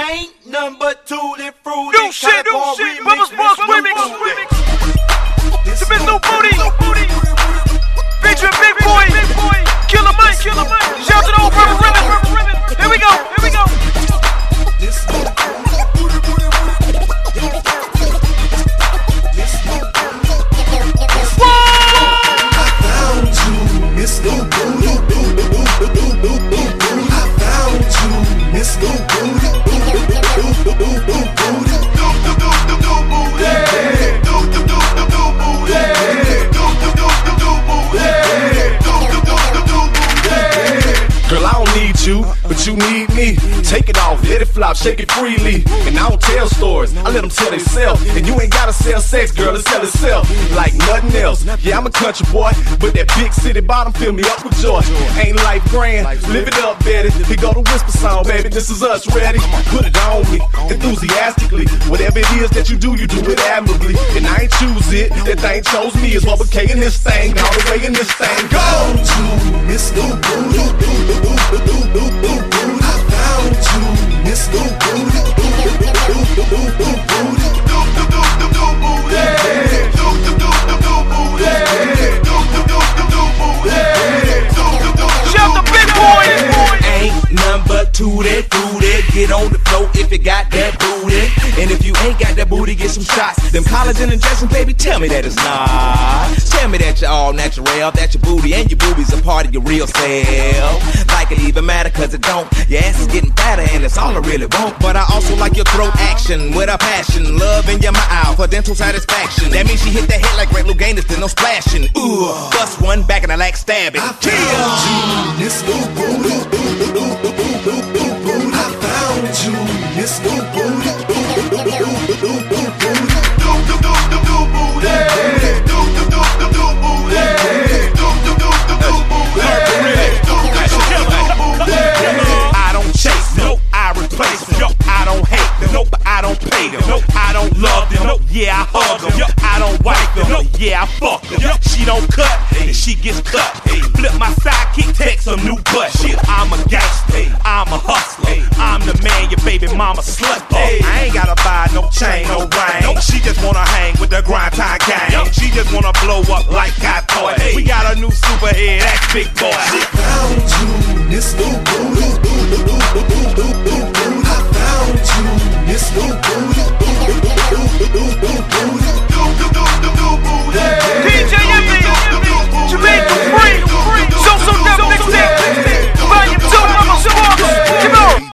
Ain't nothing but Tutti Frutti. New shit, Bubba's Boss remix. It's a bit new booty. Featuring Big Boy, Killer Mike. Shout to the old Purple Ribbon. Here we go. Miss Lou Booty. I found you, Miss Lou Booty. Girl, I don't need you, but you need me. Take it off, let it flop, shake it freely. And I don't tell stories, I let them tell themselves. And you ain't gotta sell sex, girl, it sell itself like nothing else. Yeah, I'm a country boy, but that big city bottom fill me up with joy. Ain't life grand, live it up, Betty. Here go the whisper song, baby, this is us, ready? Put it on me, enthusiastically. Whatever it is that you do it admirably. And I ain't choose it, that thing chose me. Is Bubba K in this thing, all the way in this thing. Go! To Miss Lou Booty. I found you, Miss Lou Booty. Shout the Big Boy. Ain't nothing but Tutti Frutti. Get on the floor if you got that booty. And if you ain't got that booty, get some shots. Them collagen injections, baby, tell me that it's not. Tell me that you're all natural, that your booty and your boobies are part of your real self. Like it even matter, cause it don't. Your ass is getting fatter and that's all I really want. But I also like your throat action with a passion. Love in your mouth for dental satisfaction. That means she hit that head like Ray Luganis, then no splashing. Ooh, bust one back in the leg, stab it. I found you, Miss Lou Booty. I found you, Miss Lou Booty. I don't chase, no, I replace them. Yo, I don't hate them, nope, I don't pay them. Nope, I don't love them, nope, yeah, I hug them. Yo, I don't wipe them, nope, yeah, I fuck them. Yo, she don't cut, and she gets cut. Flip my sidekick, take some new butt. Shit, I'm a gangster, I'm a hustler. I'm the man your baby mama slut. I ain't gotta buy no chain, no ring. Nope, she just wanna hang with the grind time gang. Yo, she just wanna blow up like I thought. We got a new superhead, that's Big Boy. I found you, Miss Lou Booty.